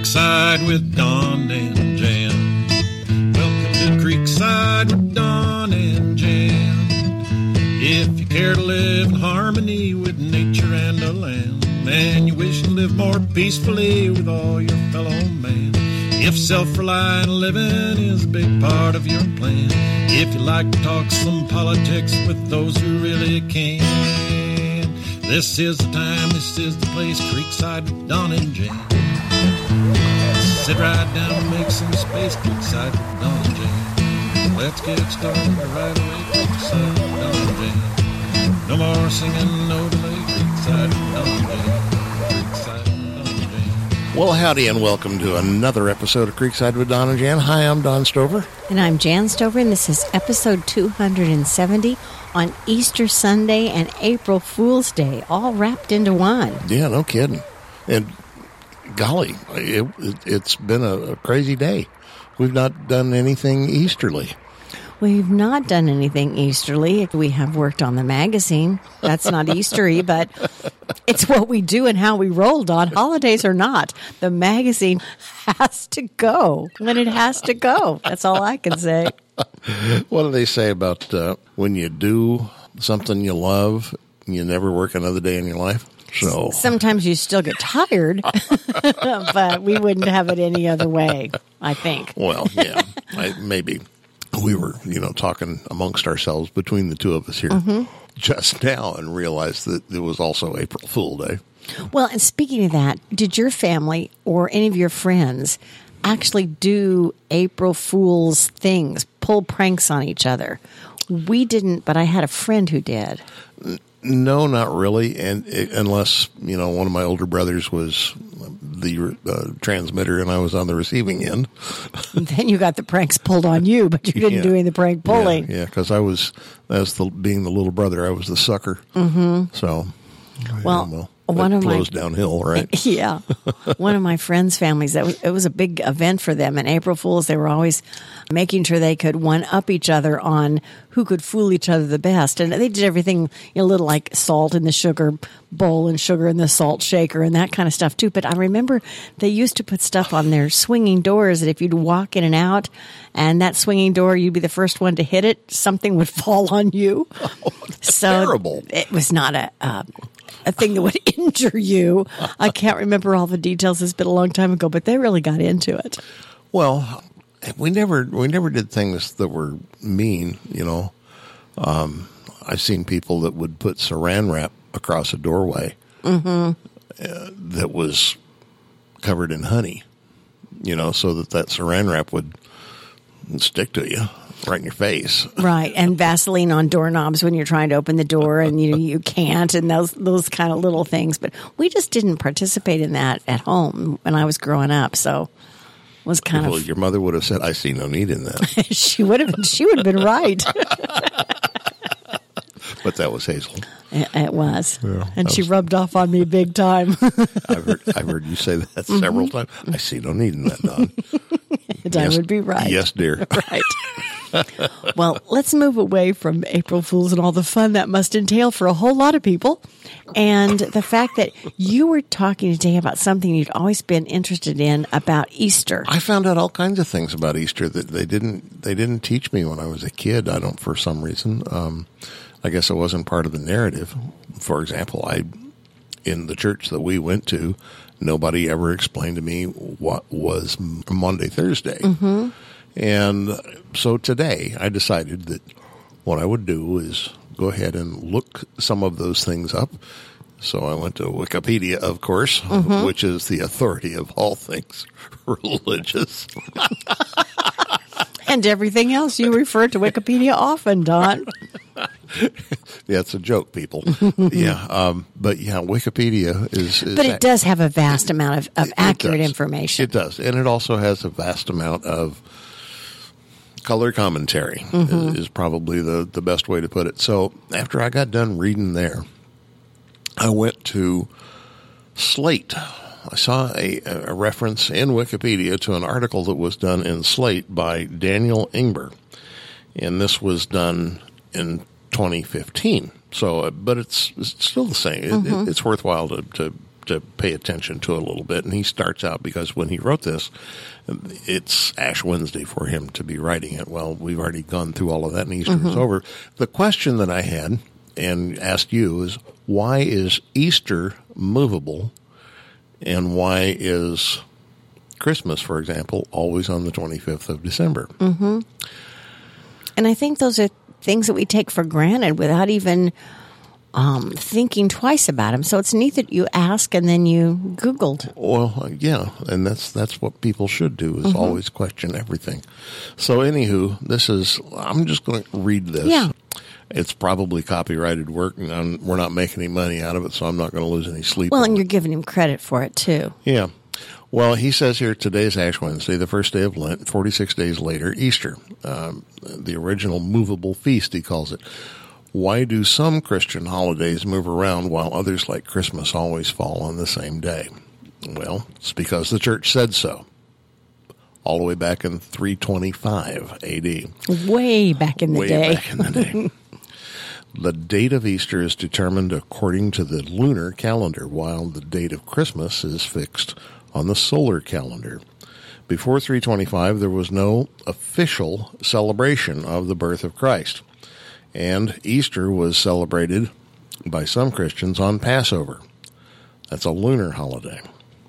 Creekside with Don and Jan. Welcome to Creekside with Don and Jan. If you care to live in harmony with nature and the land, and you wish to live more peacefully with all your fellow man, if self-reliant living is a big part of your plan, if you like to talk some politics with those who really can, this is the time, this is the place, Creekside with Don and Jan. Sit right down and make some space, Creekside with Don and Jan. Let's get started right away, Creekside with Don and Jan. No more singing, no delay, Creekside with Don and Jan. Creekside with Don and Jan. Well, howdy and welcome to another episode of Creekside with Don and Jan. Hi, I'm Don Stover. And I'm Jan Stover, and this is episode 270 on Easter Sunday and April Fool's Day, all wrapped into one. Yeah, no kidding. And golly, it's been a crazy day. We've not done anything Easterly. We've not done anything Easterly. We have worked on the magazine. That's not Eastery, but it's what we do and how we rolled on, holidays or not. The magazine has to go when it has to go. That's all I can say. What do they say about when you do something you love, you never work another day in your life? So sometimes you still get tired, but we wouldn't have it any other way, I think. Well, yeah, maybe. We were, talking amongst ourselves between the two of us here just now and realized that it was also April Fool Day. Well, and speaking of that, did your family or any of your friends actually do April Fool's things, pull pranks on each other? We didn't, but I had a friend who did. No, not really, and unless, one of my older brothers was the transmitter and I was on the receiving end. Then you got the pranks pulled on you, but you didn't do any of the prank pulling. Yeah, because being the little brother, I was the sucker. Mm-hmm. So, one of my downhill, right? Yeah, one of my friends' families. It was a big event for them. And April Fools, they were always making sure they could one up each other on who could fool each other the best. And they did everything a little like salt in the sugar bowl and sugar in the salt shaker and that kind of stuff too. But I remember they used to put stuff on their swinging doors that if you'd walk in and out, and that swinging door, you'd be the first one to hit it, something would fall on you. Oh, so terrible. It was not a thing that would injure you. I can't remember all the details. It's been a long time ago, but they really got into it. Well, we never did things that were mean, I've seen people that would put saran wrap across a doorway that was covered in honey, so that saran wrap would stick to you. Right in your face. Right, and Vaseline on doorknobs when you're trying to open the door and you can't, and those kind of little things. But we just didn't participate in that at home when I was growing up, so it was kind of... Your mother would have said, I see no need in that. She would have been right. But that was Hazel. It was. Yeah, and she rubbed off on me big time. I've heard you say that several times. I see no need in that, Don. I would be right. Yes, dear. Right. Well, let's move away from April Fools and all the fun that must entail for a whole lot of people. And the fact that you were talking today about something you'd always been interested in about Easter. I found out all kinds of things about Easter that they didn't teach me when I was a kid. For some reason. I guess it wasn't part of the narrative. For example, in the church that we went to, nobody ever explained to me what was Maundy Thursday. Mm-hmm. And so today I decided that what I would do is go ahead and look some of those things up. So I went to Wikipedia, of course, which is the authority of all things religious. And everything else. You refer to Wikipedia often, Don. Yeah, it's a joke, people. Yeah, but Wikipedia is but it does have a vast amount of accurate information. It does, and it also has a vast amount of color commentary. Is probably the best way to put it. So after I got done reading there, I went to Slate. I saw a reference in Wikipedia to an article that was done in Slate by Daniel Ingber, and this was done in 2015. So, but it's still the same. It's worthwhile to to pay attention to it a little bit. And he starts out, because when he wrote this, it's Ash Wednesday for him to be writing it. Well, we've already gone through all of that, and Easter is over. The question that I had and asked you is, why is Easter movable, and why is Christmas, for example, always on the 25th of December? Mm-hmm. And I think those are things that we take for granted without even thinking twice about them. So it's neat that you ask and then you Googled. Well, yeah, and that's what people should do, is always question everything. So anywho, I'm just going to read this. Yeah. It's probably copyrighted work, and we're not making any money out of it, so I'm not going to lose any sleep. Well, on and it. you're giving him credit for it, too. Yeah. Well, he says here, today's Ash Wednesday, the first day of Lent, 46 days later, Easter, the original movable feast, he calls it. Why do some Christian holidays move around while others, like Christmas, always fall on the same day? Well, it's because the church said so, all the way back in 325 A.D. Way back in the day. Way back in the day. The date of Easter is determined according to the lunar calendar, while the date of Christmas is fixed on the solar calendar. Before 325, there was no official celebration of the birth of Christ, and Easter was celebrated by some Christians on Passover. That's a lunar holiday.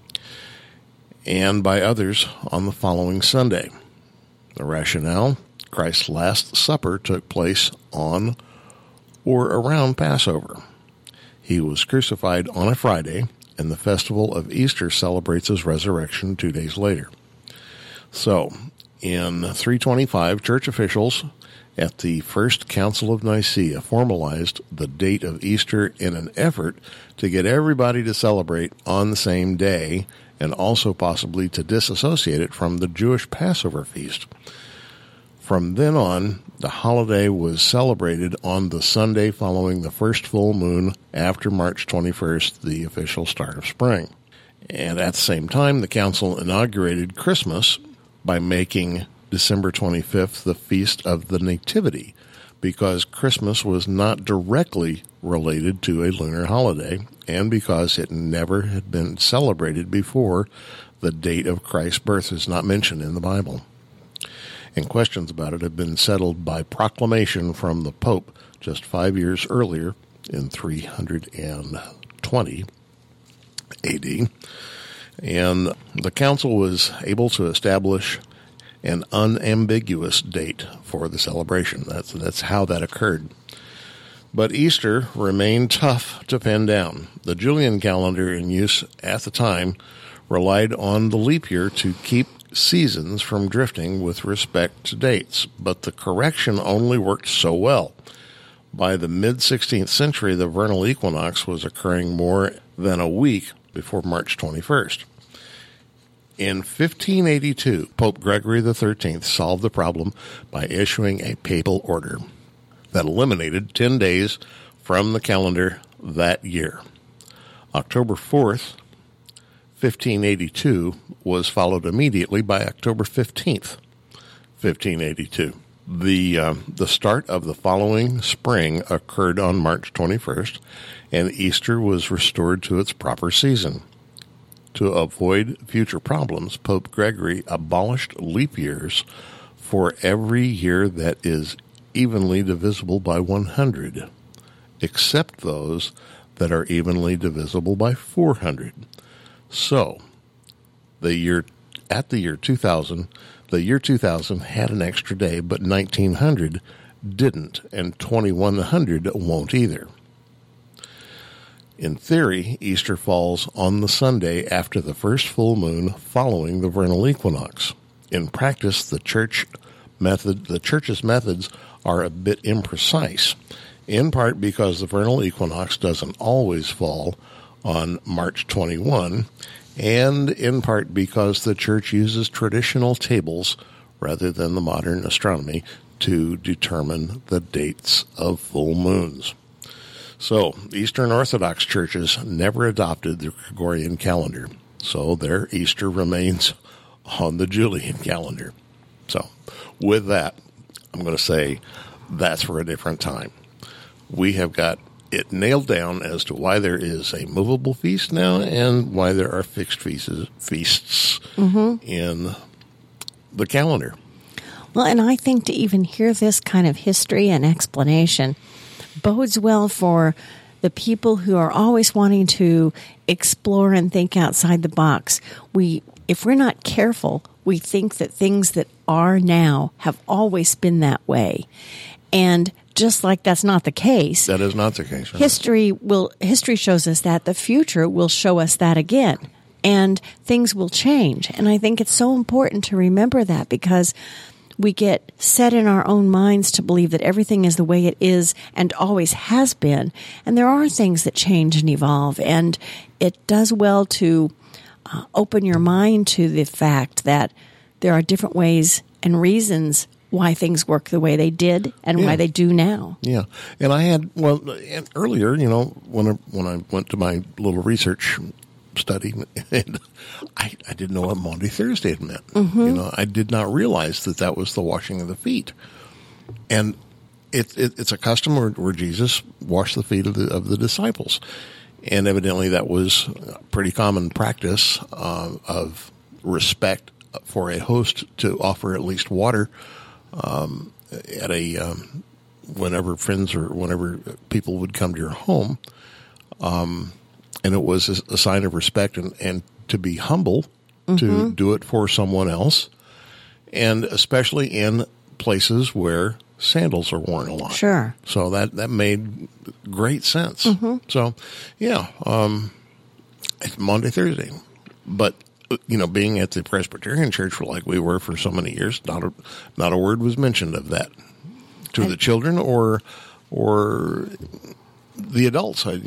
And by others on the following Sunday. The rationale: Christ's Last Supper took place on or around Passover. He was crucified on a Friday, and the festival of Easter celebrates his resurrection 2 days later. So, in 325, church officials at the First Council of Nicaea formalized the date of Easter in an effort to get everybody to celebrate on the same day, and also possibly to disassociate it from the Jewish Passover feast. From then on, the holiday was celebrated on the Sunday following the first full moon after March 21st, the official start of spring. And at the same time, the council inaugurated Christmas by making December 25th the Feast of the Nativity, because Christmas was not directly related to a lunar holiday, and because it never had been celebrated before the date of Christ's birth is not mentioned in the Bible. And questions about it have been settled by proclamation from the Pope just 5 years earlier in 320 A.D. And the council was able to establish an unambiguous date for the celebration. That's how that occurred. But Easter remained tough to pin down. The Julian calendar in use at the time relied on the leap year to keep seasons from drifting with respect to dates, but the correction only worked so well. By the mid-16th century, the vernal equinox was occurring more than a week before March 21st. In 1582, Pope Gregory XIII solved the problem by issuing a papal order that eliminated 10 days from the calendar that year. October 4th, 1582 was followed immediately by October 15th, 1582. The start of the following spring occurred on March 21st, and Easter was restored to its proper season. To avoid future problems, Pope Gregory abolished leap years for every year that is evenly divisible by 100, except those that are evenly divisible by 400. So, the year 2000 had an extra day, but 1900 didn't, and 2100 won't either. In theory, Easter falls on the Sunday after the first full moon following the vernal equinox. In practice, the church's methods are a bit imprecise, in part because the vernal equinox doesn't always fall on March 21, and in part because the church uses traditional tables rather than the modern astronomy to determine the dates of full moons. So, Eastern Orthodox churches never adopted the Gregorian calendar, so their Easter remains on the Julian calendar. So, with that, I'm going to say that's for a different time. We have got it nailed down as to why there is a movable feast now and why there are fixed feasts in the calendar. Well, and I think to even hear this kind of history and explanation bodes well for the people who are always wanting to explore and think outside the box. If we're not careful, we think that things that are now have always been that way. And just like that's not the case. That is not the case. Right? History shows us that. The future will show us that again. And things will change. And I think it's so important to remember that, because we get set in our own minds to believe that everything is the way it is and always has been. And there are things that change and evolve. And it does well to open your mind to the fact that there are different ways and reasons why things work the way they did and why they do now. Yeah. And I had, earlier, when I went to my little research study, and I didn't know what Maundy Thursday meant. I did not realize that was the washing of the feet. And it's a custom where Jesus washed the feet of the disciples. And evidently that was a pretty common practice of respect for a host to offer at least water at whenever friends or whenever people would come to your home. And it was a sign of respect and to be humble, to do it for someone else, and especially in places where sandals are worn a lot. Sure. So that made great sense. So, it's Maundy Thursday. But, being at the Presbyterian Church like we were for so many years, not a word was mentioned of that to the children or the adults. How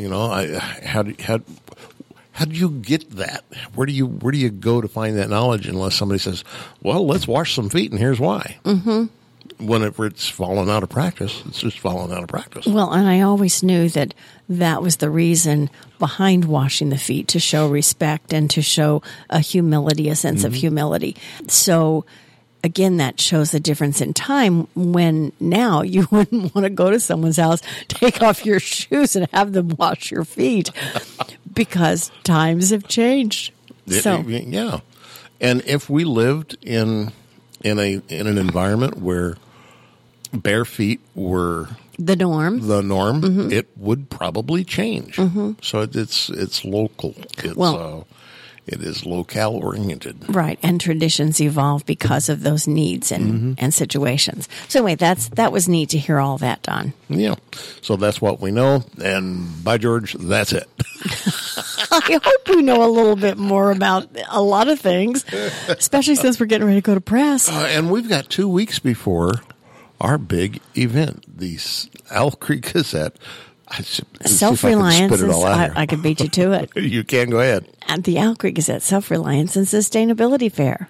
do you get that? Where do you go to find that knowledge unless somebody says, well, let's wash some feet and here's why. Whenever it's fallen out of practice, it's just fallen out of practice. Well, and I always knew that was the reason behind washing the feet, to show respect and to show a sense of humility. So, again, that shows the difference in time, when now you wouldn't want to go to someone's house, take off your shoes and have them wash your feet, because times have changed. Yeah. And if we lived in an environment where bare feet were the norm, it would probably change. So it's local. It is locale oriented. Right, and traditions evolve because of those needs and situations. So anyway, that was neat to hear all that, Don. Yeah. So that's what we know, and by George, that's it. I hope we know a little bit more about a lot of things, especially since we're getting ready to go to press. And we've got 2 weeks before our big event, the Owl Creek Gazette. Self-reliance. I could beat you to it. You can, go ahead. At the Owl Creek Gazette Self-Reliance and Sustainability Fair.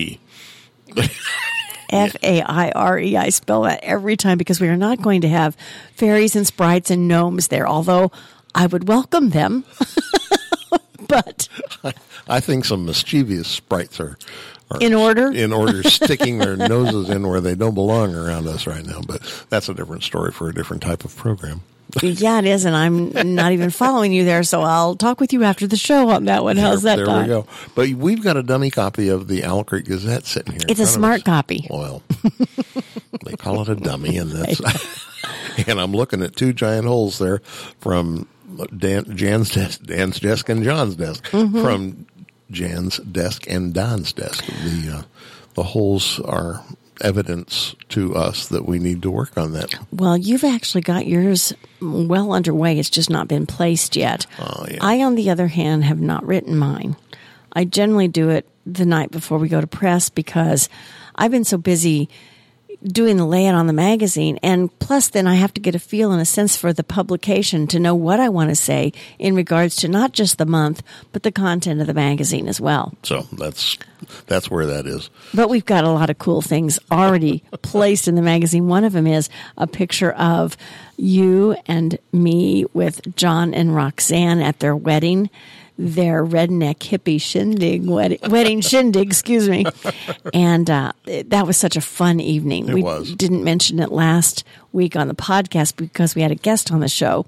Faire. I spell that every time because we are not going to have fairies and sprites and gnomes there, although I would welcome them. But I think some mischievous sprites are in order sticking their noses in where they don't belong around us right now. But that's a different story for a different type of program. Yeah, it is, and I'm not even following you there, so I'll talk with you after the show on that one. How's that, There Don? we go. But we've got a dummy copy of the Owl Creek Gazette sitting here. It's a smart copy. Well, they call it a dummy, and that's and I'm looking at two giant holes there from Dan's desk and John's desk. From Jan's desk and Don's desk. The holes are evidence to us that we need to work on that. Well, you've actually got yours well underway. It's just not been placed yet. Oh, yeah. I, on the other hand, have not written mine. I generally do it the night before we go to press because I've been so busy doing the layout on the magazine, and plus then I have to get a feel and a sense for the publication to know what I want to say in regards to not just the month, but the content of the magazine as well. So that's where that is. But we've got a lot of cool things already placed in the magazine. One of them is a picture of you and me with John and Roxanne at their wedding. Their redneck hippie shindig wedding shindig, excuse me. And that was such a fun evening. It was. We didn't mention it last week on the podcast because we had a guest on the show,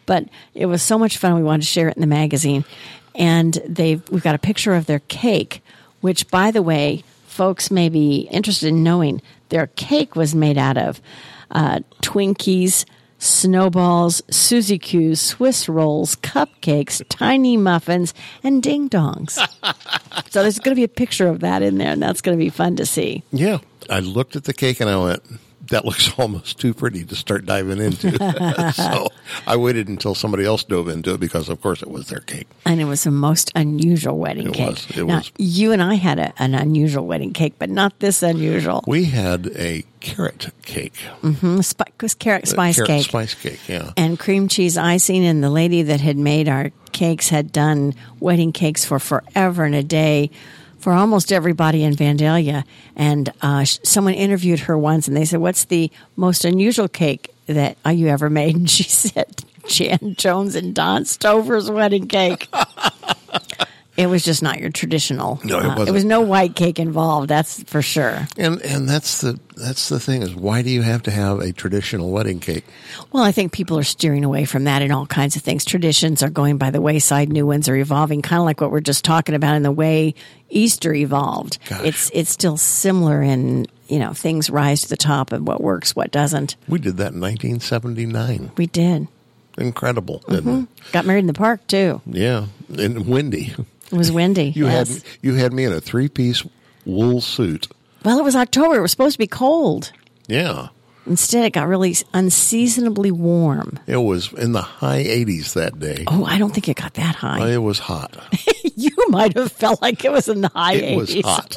But it was so much fun. We wanted to share it in the magazine. And we've got a picture of their cake, which, by the way, folks may be interested in knowing their cake was made out of Twinkies, snowballs, Suzy Q's, Swiss rolls, cupcakes, tiny muffins, and ding-dongs. So there's going to be a picture of that in there, and that's going to be fun to see. Yeah. I looked at the cake and I went, that looks almost too pretty to start diving into. So I waited until somebody else dove into it because, of course, it was their cake. And it was the most unusual wedding cake. It was. You and I had an unusual wedding cake, but not this unusual. We had a carrot cake. Mm-hmm. It was carrot spice cake. Spice cake, yeah. And cream cheese icing. And the lady that had made our cakes had done wedding cakes for forever and a day for almost everybody in Vandalia. And someone interviewed her once, and they said, "What's the most unusual cake that you ever made?" And she said, "Jan Jones and Don Stover's wedding cake." It was just not your traditional. No, it wasn't. There was no white cake involved, that's for sure. And that's the thing is, why do you have to have a traditional wedding cake? Well, I think people are steering away from that in all kinds of things. Traditions are going by the wayside. New ones are evolving, kind of like what we're just talking about in the way Easter evolved. Gosh. It's still similar in, things rise to the top of what works, what doesn't. We did that in 1979. We did. Incredible, didn't it? Got married in the park, too. Yeah, and windy. It was windy. You yes. had me in a 3-piece wool suit. Well, it was October. It was supposed to be cold. Yeah. Instead, it got really unseasonably warm. It was in the high 80s that day. Oh, I don't think it got that high. It was hot. You might have felt like it was in the high 80s. It was hot.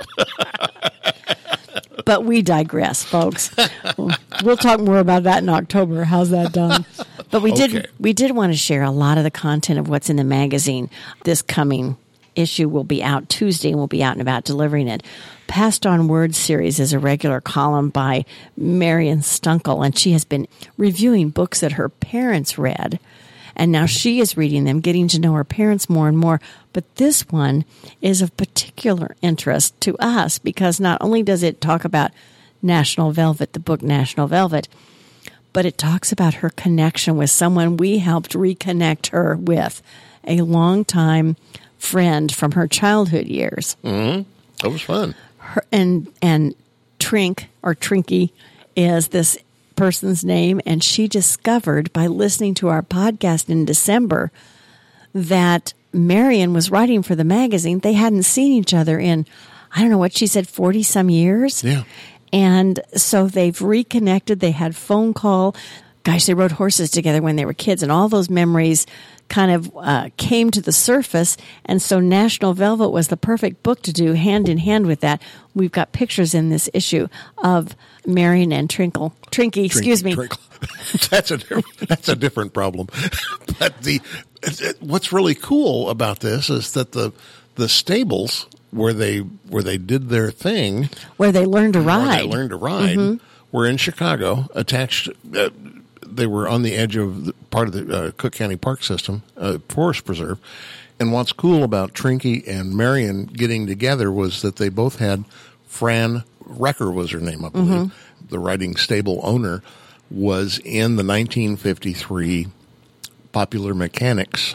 But we digress, folks. We'll talk more about that in October. How's that done? But we did want to share a lot of the content of what's in the magazine. This coming issue will be out Tuesday, and we'll be out and about delivering it. Passed on Words series is a regular column by Marion Stunkel, and she has been reviewing books that her parents read. And now she is reading them, getting to know her parents more and more. But this one is of particular interest to us because not only does it talk about National Velvet, the book National Velvet, but it talks about her connection with someone we helped reconnect her with, a longtime friend from her childhood years. Mm-hmm. That was fun. And Trink, or Trinky, is this person's name, and she discovered by listening to our podcast in December that Marion was writing for the magazine. They hadn't seen each other in, I don't know what she said, 40-some years. Yeah. And so they've reconnected. They had phone call. Gosh, they rode horses together when they were kids, and all those memories kind of came to the surface. And so National Velvet was the perfect book to do hand in hand with that. We've got pictures in this issue of Marion and Trinky, excuse me. Trinkle. That's a different problem. But what's really cool about this is that the stables where they did their thing, where they learned to ride, mm-hmm. were in Chicago, attached. They were on the edge of part of the Cook County Park System, Forest Preserve. And what's cool about Trinky and Marion getting together was that they both had Fran Recker was her name, I believe. Mm-hmm. The riding stable owner was in the 1953 Popular Mechanics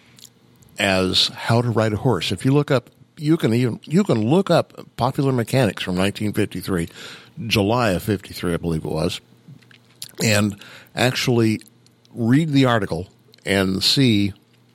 as How to Ride a Horse. If you look up, you can look up Popular Mechanics from 1953, July of 53, I believe it was, and actually read the article and see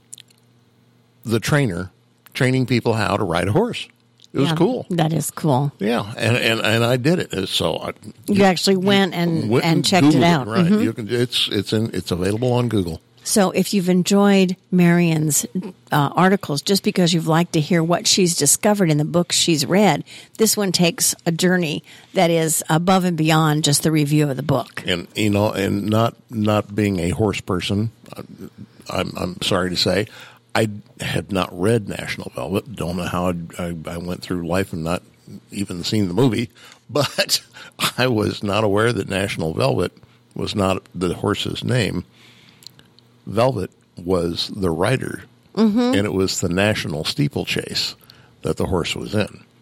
the trainer training people how to ride a horse. It was cool. That is cool. Yeah, and I did it. So you actually went and checked Googled it out. Right? Mm-hmm. You can. It's available on Google. So if you've enjoyed Marion's articles, just because you've liked to hear what she's discovered in the books she's read, this one takes a journey that is above and beyond just the review of the book. And and not being a horse person, I'm sorry to say, I have not read National Velvet. Don't know how I went through life and not even seen the movie, but I was not aware that National Velvet was not the horse's name. Velvet was the rider, mm-hmm. and it was the National Steeplechase that the horse was in.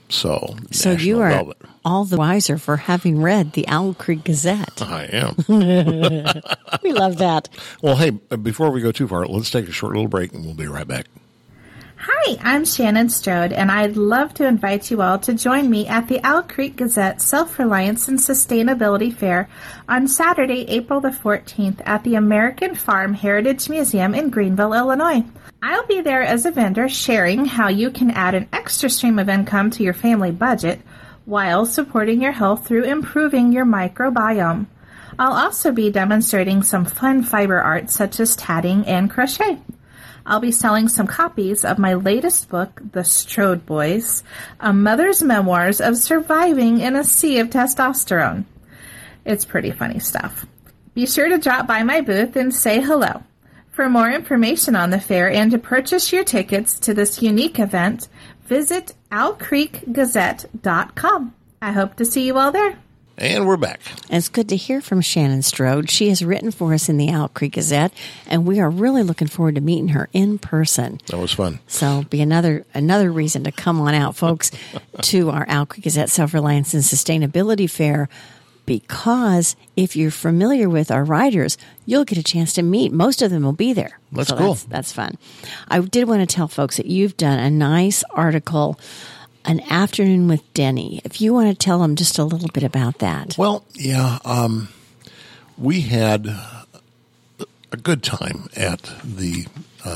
So you are velvet. all the wiser for having read the Owl Creek Gazette. I am. We love that. Well, hey, before we go too far, let's take a short little break and we'll be right back. Hi, I'm Shannon Strode, and I'd love to invite you all to join me at the Owl Creek Gazette Self-Reliance and Sustainability Fair on Saturday, April the 14th at the American Farm Heritage Museum in Greenville, Illinois. I'll be there as a vendor sharing how you can add an extra stream of income to your family budget while supporting your health through improving your microbiome. I'll also be demonstrating some fun fiber art such as tatting and crochet. I'll be selling some copies of my latest book, The Strode Boys, A Mother's Memoirs of Surviving in a Sea of Testosterone. It's pretty funny stuff. Be sure to drop by my booth and say hello. For more information on the fair and to purchase your tickets to this unique event, visit owlcreekgazette.com. I hope to see you all there. And we're back. And it's good to hear from Shannon Strode. She has written for us in the Owl Creek Gazette, and we are really looking forward to meeting her in person. That was fun. So be another reason to come on out, folks, to our Owl Creek Gazette Self-Reliance and Sustainability Fair, because if you're familiar with our writers, you'll get a chance to meet. Most of them will be there. That's cool. That's fun. I did want to tell folks that you've done a nice article, An Afternoon with Denny. If you want to tell them just a little bit about that. Well, yeah, we had a good time at the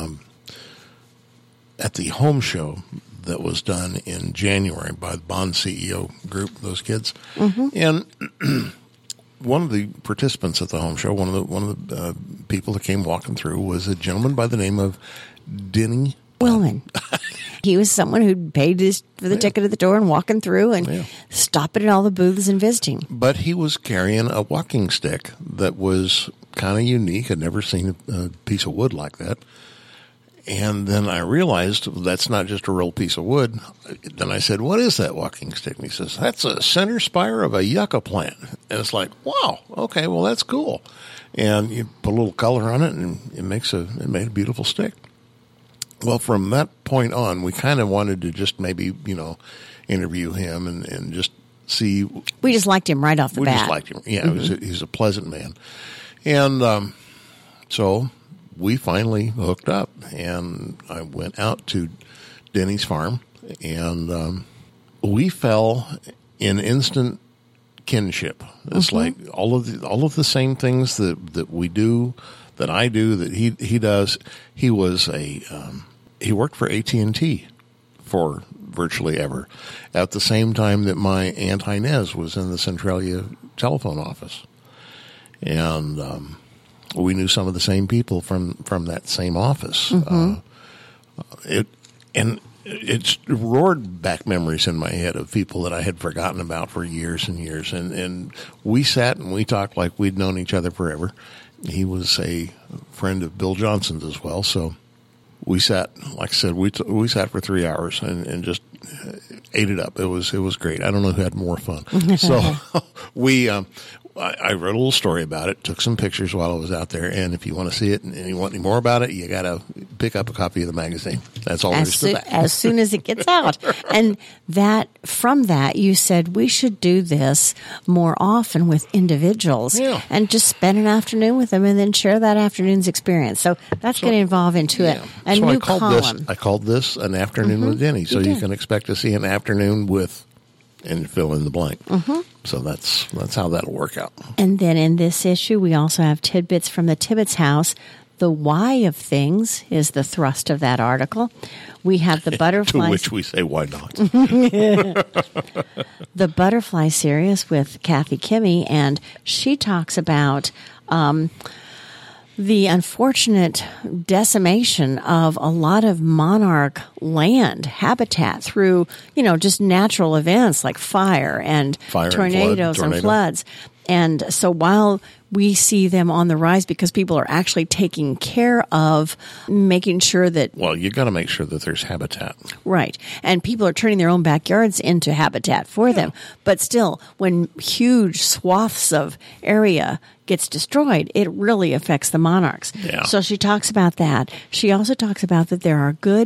home show that was done in January by the Bond CEO group, those kids. Mm-hmm. And one of the participants at the home show, one of the people that came walking through, was a gentleman by the name of Denny Willman. He was someone who paid for the ticket at the door and walking through and stopping at all the booths and visiting. But he was carrying a walking stick that was kind of unique. I'd never seen a piece of wood like that. And then I realized that's not just a real piece of wood. Then I said, "What is that walking stick?" And he says, "That's a center spire of a yucca plant." And it's like, wow, okay, well, that's cool. And you put a little color on it, and it made a beautiful stick. Well, from that point on, we kind of wanted to just maybe, interview him and just see. We just liked him right off the bat. We just liked him. Yeah, mm-hmm. He's a pleasant man. And so we finally hooked up, and I went out to Denny's farm, and we fell in instant kinship. It's like all of the same things that we do, that I do, that he does. He was he worked for AT&T for virtually ever, at the same time that my Aunt Inez was in the Centralia telephone office, and we knew some of the same people from that same office. Mm-hmm. It's roared back memories in my head of people that I had forgotten about for years and years. And we sat and we talked like we'd known each other forever. He was a friend of Bill Johnson's as well. So we sat, like I said, we sat for 3 hours and just ate it up. It was great. I don't know who had more fun. So I wrote a little story about it, took some pictures while I was out there, and if you want to see it and you want any more about it, you got to pick up a copy of the magazine. That's all there is to that. As soon as it gets out. And from that, you said we should do this more often with individuals and just spend an afternoon with them and then share that afternoon's experience. So that's going to evolve into a new column. I called this An Afternoon with Denny, so you can expect to see an afternoon with, and fill in the blank. Mm-hmm. So that's how that'll work out. And then in this issue, we also have tidbits from the Tibbetts house. The why of things is the thrust of that article. We have the butterflies. To which we say, why not? The butterfly series with Kathy Kimmy, and she talks about the unfortunate decimation of a lot of monarch land habitat through, just natural events like fire and tornadoes and floods. And so while we see them on the rise because people are actually taking care of making sure that... Well, you got to make sure that there's habitat. Right. And people are turning their own backyards into habitat for them. But still, when huge swaths of area gets destroyed, it really affects the monarchs. Yeah. So she talks about that. She also talks about that there are good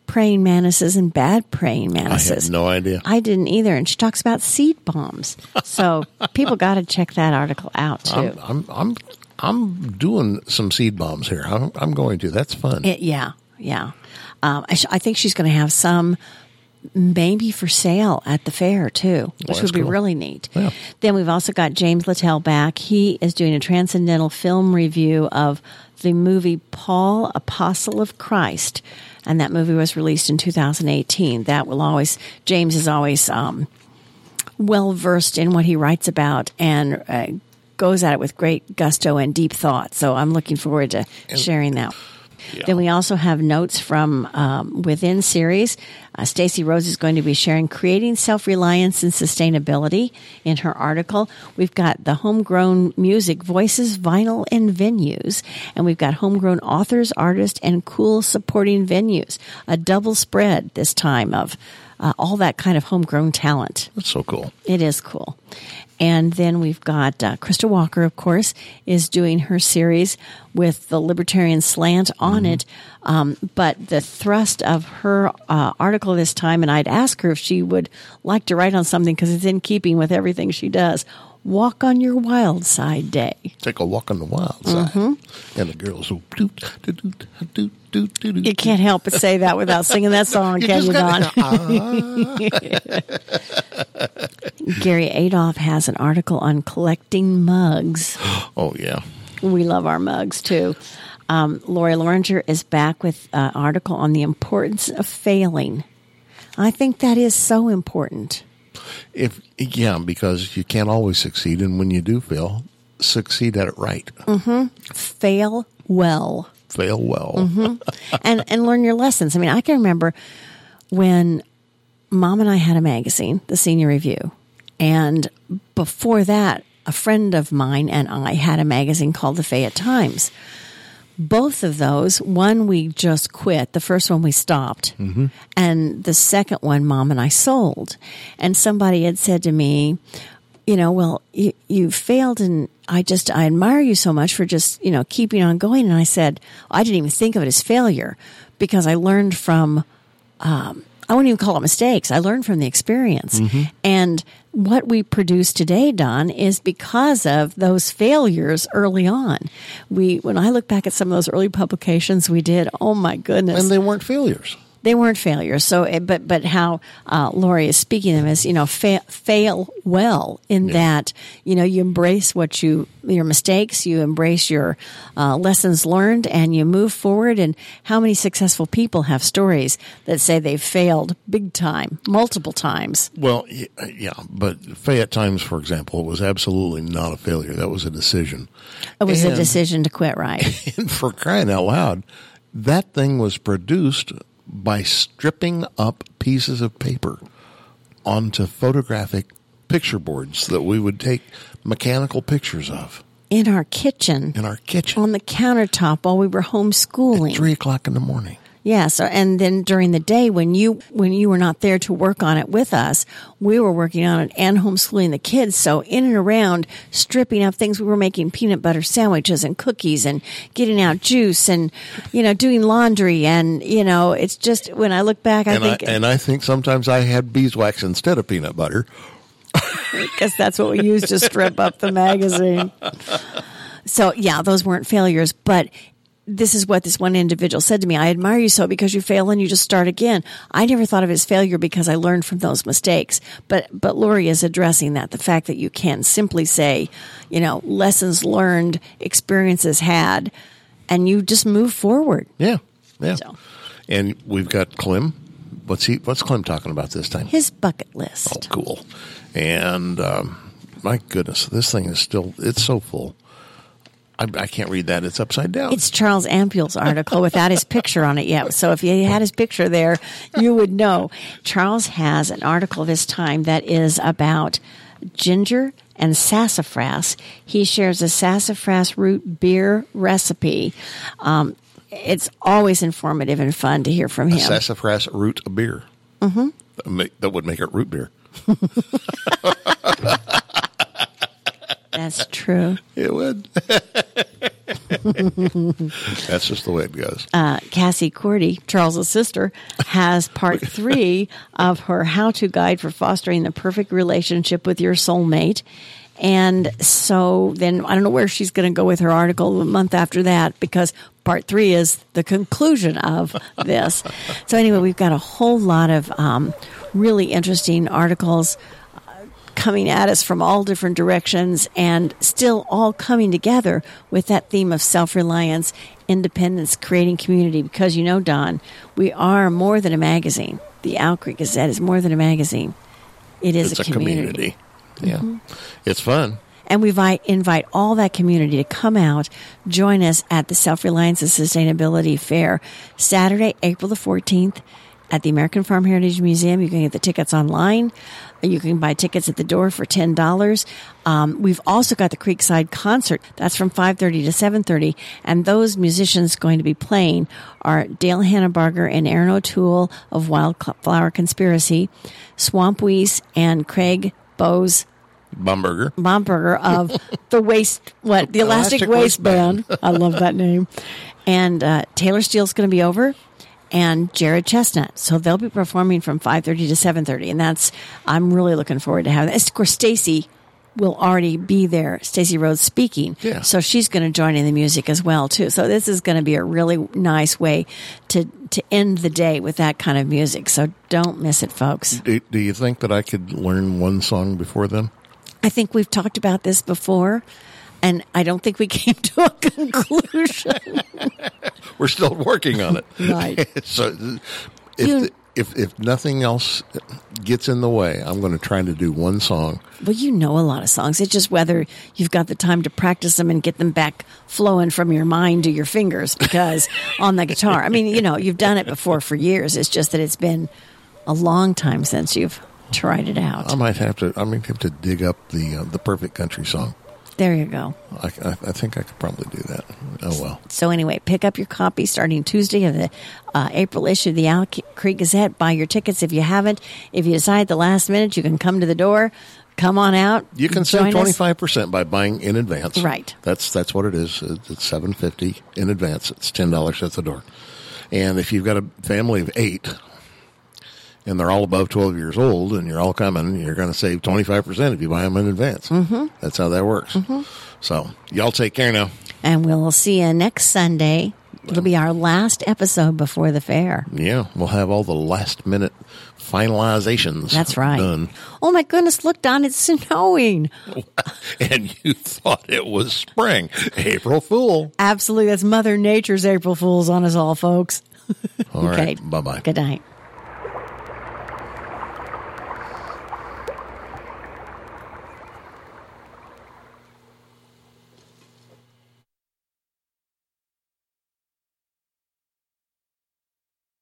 praying mantises and bad praying I mantises. had no idea. I didn't either. And she talks about seed bombs. So people got to check that article out too. I'm doing some seed bombs here. I'm going to. That's fun. Yeah. I think she's going to have some maybe for sale at the fair too, which would be cool. really neat. Yeah. Then we've also got James Littell back. He is doing a transcendental film review of the movie Paul, Apostle of Christ. And that movie was released in 2018. James is always well versed in what he writes about and goes at it with great gusto and deep thought. So I'm looking forward to sharing that. Yeah. Then we also have notes from Within series. Stacey Rose is going to be sharing Creating Self-Reliance and Sustainability in her article. We've got the Homegrown Music, Voices, Vinyl, and Venues. And we've got Homegrown Authors, Artists, and Cool Supporting Venues. A double spread this time of all that kind of homegrown talent. That's so cool. It is cool. And then we've got Krista Walker, of course, is doing her series with the Libertarian Slant on it. But the thrust of her article this time, and I'd ask her if she would like to write on something because it's in keeping with everything she does. Walk on Your Wild Side Day. Take a walk on the wild side. And the girls will doot, doot, doot, doot, doot, doot. You can't help but say that without singing that song, can you, Don? Gary Adolph has an article on collecting mugs. Oh, yeah. We love our mugs, too. Lori Loringer is back with an article on the importance of failing. I think that is so important. Because you can't always succeed, and when you do fail, succeed at it right. Fail well. Fail well. And learn your lessons. I mean, I can remember when Mom and I had a magazine, the Senior Review, and before that, a friend of mine and I had a magazine called the Fayette Times. Both of those, one we just quit, the first one we stopped, and the second one Mom and I sold. And somebody had said to me, well, you failed, and I admire you so much for just, keeping on going. And I said, I didn't even think of it as failure because I learned from, I wouldn't even call it mistakes. I learned from the experience. And what we produce today, Don, is because of those failures early on. When I look back at some of those early publications we did, oh my goodness. And they weren't failures. They weren't failures. So, but how Lori is speaking of them is, fail well in that, you embrace your mistakes, you embrace your lessons learned, and you move forward. And how many successful people have stories that say they've failed big time, multiple times? Well, yeah, but Fayette Times, for example, was absolutely not a failure. That was a decision. It was a decision to quit, right? And for crying out loud, that thing was produced by stripping up pieces of paper onto photographic picture boards that we would take mechanical pictures of. In our kitchen. On the countertop while we were homeschooling. At 3 o'clock in the morning. Yeah. So, and then during the day when you were not there to work on it with us, we were working on it and homeschooling the kids. So in and around stripping up things, we were making peanut butter sandwiches and cookies and getting out juice and, doing laundry. And, it's just, when I look back, I think sometimes I had beeswax instead of peanut butter. Because that's what we used to strip up the magazine. So yeah, those weren't failures, but this is what this one individual said to me. I admire you so because you fail and you just start again. I never thought of it as failure because I learned from those mistakes. But Lori is addressing that, the fact that you can simply say, lessons learned, experiences had, and you just move forward. Yeah. So. And we've got Clem. What's Clem talking about this time? His bucket list. Oh, cool. And my goodness, this thing is it's so full. I can't read that. It's upside down. It's Charles Ampule's article without his picture on it yet. So if you had his picture there, you would know. Charles has an article this time that is about ginger and sassafras. He shares a sassafras root beer recipe. It's always informative and fun to hear from him. A sassafras root beer. That would make it root beer. That's true. It would. That's just the way it goes. Cassie Cordy, Charles's sister, has part 3 of her how-to guide for fostering the perfect relationship with your soulmate. And so then I don't know where she's going to go with her article a month after that, because part 3 is the conclusion of this. So anyway, we've got a whole lot of really interesting articles coming at us from all different directions, and still all coming together with that theme of self-reliance, independence, creating community. Because, Don, we are more than a magazine. The Owl Creek Gazette is more than a magazine. It's a community. Yeah. Mm-hmm. It's fun. And we invite all that community to come out, join us at the Self-Reliance and Sustainability Fair, Saturday, April the 14th, at the American Farm Heritage Museum. You can get the tickets online. You can buy tickets at the door for $10. We've also got the Creekside Concert. That's from 5:30 to 7:30. And those musicians going to be playing are Dale Hannabarger and Aaron O'Toole of Wildflower Conspiracy, Swamp Wees and Craig Bowes Bomberger of the Elastic Waste Band. I love that name. And Taylor Steele's going to be over, and Jared Chestnut. So they'll be performing from 5:30 to 7:30, and I'm really looking forward to having that. Of course, Stacy will already be there. Stacy Rhodes speaking. Yeah. So she's going to join in the music as well, too. So this is going to be a really nice way to end the day with that kind of music. So don't miss it, folks. Do you think that I could learn one song before then? I think we've talked about this before, and I don't think we came to a conclusion. We're still working on it. Right. So if nothing else gets in the way, I'm going to try to do one song. Well, you know a lot of songs. It's just whether you've got the time to practice them and get them back flowing from your mind to your fingers, because on the guitar. I mean, you've done it before for years. It's just that it's been a long time since you've tried it out. I might have to dig up the perfect country song. There you go. I think I could probably do that. Oh, well. So anyway, pick up your copy starting Tuesday of the April issue of the Owl Creek Gazette. Buy your tickets if you haven't. If you decide at the last minute, you can come to the door. Come on out. You can save 25% by buying in advance. Right. That's what it is. It's $7.50 in advance. It's $10 at the door. And if you've got a family of 8, and they're all above 12 years old, and you're all coming, you're going to save 25% if you buy them in advance. Mm-hmm. That's how that works. Mm-hmm. So, y'all take care now. And we'll see you next Sunday. It'll be our last episode before the fair. Yeah, we'll have all the last-minute finalizations. That's right. Done. Oh, my goodness, look, Don, it's snowing. And you thought it was spring. April Fool. Absolutely. That's Mother Nature's April Fool's on us all, folks. All right. Bye-bye. Good night.